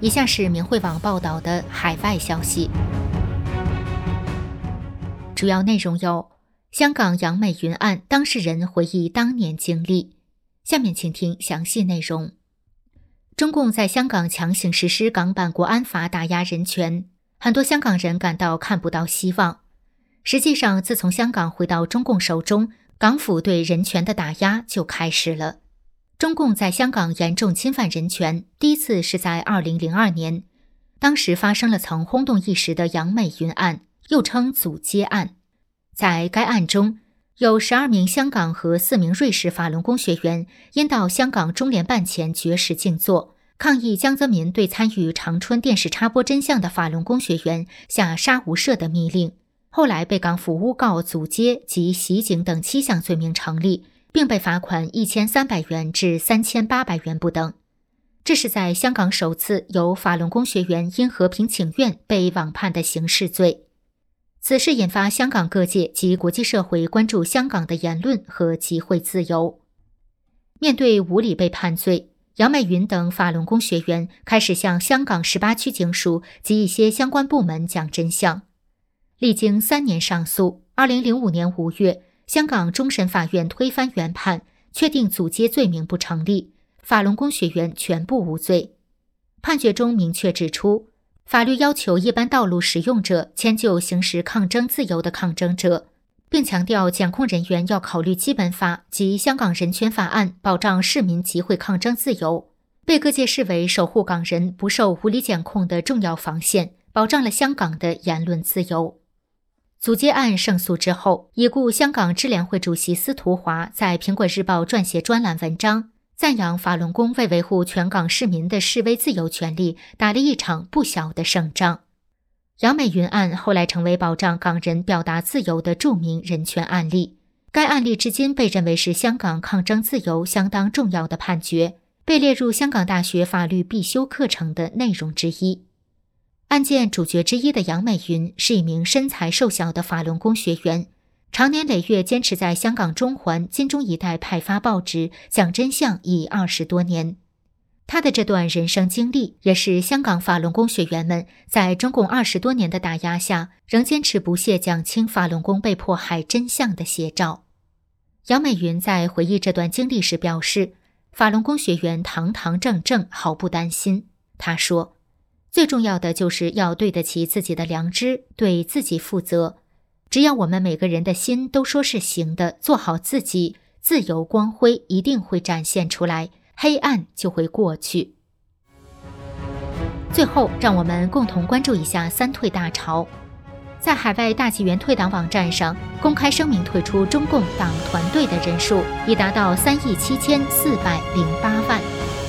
以下是明慧网报道的海外消息，主要内容有：香港杨美云案当事人回忆当年经历。下面请听详细内容。中共在香港强行实施港版国安法，打压人权，很多香港人感到看不到希望。实际上，自从香港回到中共手中，港府对人权的打压就开始了。中共在香港严重侵犯人权，第一次是在2002年，当时发生了曾轰动一时的杨美云案，又称阻街案。在该案中，有12名香港和4名瑞士法轮功学员因到香港中联办前绝食静坐，抗议江泽民对参与长春电视插播真相的法轮功学员下杀无赦的密令，后来被港府诬告阻街及袭警等7项罪名成立，并被罚款1300元至3800元不等。这是在香港首次有法轮功学员因和平请愿被网判的刑事罪。此事引发香港各界及国际社会关注香港的言论和集会自由。面对无理被判罪，杨美云等法轮功学员开始向香港18区警署及一些相关部门讲真相。历经3年上诉，2005年5月，香港终审法院推翻原判，确定阻街罪名不成立，法轮功学员全部无罪。判决中明确指出，法律要求一般道路使用者迁就行使抗争自由的抗争者，并强调检控人员要考虑基本法及香港人权法案保障市民集会抗争自由，被各界视为守护港人不受无理检控的重要防线，保障了香港的言论自由。阻街案胜诉之后，已故香港支联会主席司徒华在《苹果日报》撰写专栏文章，赞扬法轮功为维护全港市民的示威自由权利打了一场不小的胜仗。杨美云案后来成为保障港人表达自由的著名人权案例，该案例至今被认为是香港抗争自由相当重要的判决，被列入香港大学法律必修课程的内容之一。案件主角之一的杨美云是一名身材瘦小的法轮功学员，常年累月坚持在香港中环、金钟一带派发报纸讲真相已20多年。他的这段人生经历也是香港法轮功学员们在中共20多年的打压下仍坚持不懈讲清法轮功被迫害真相的写照。杨美云在回忆这段经历时表示，法轮功学员堂堂正正，毫不担心。他说，最重要的就是要对得起自己的良知，对自己负责。只要我们每个人的心都说是行的，做好自己，自由光辉一定会展现出来，黑暗就会过去。最后，让我们共同关注一下三退大潮。在海外大纪元退党网站上，公开声明退出中共党团队的人数已达到37408万。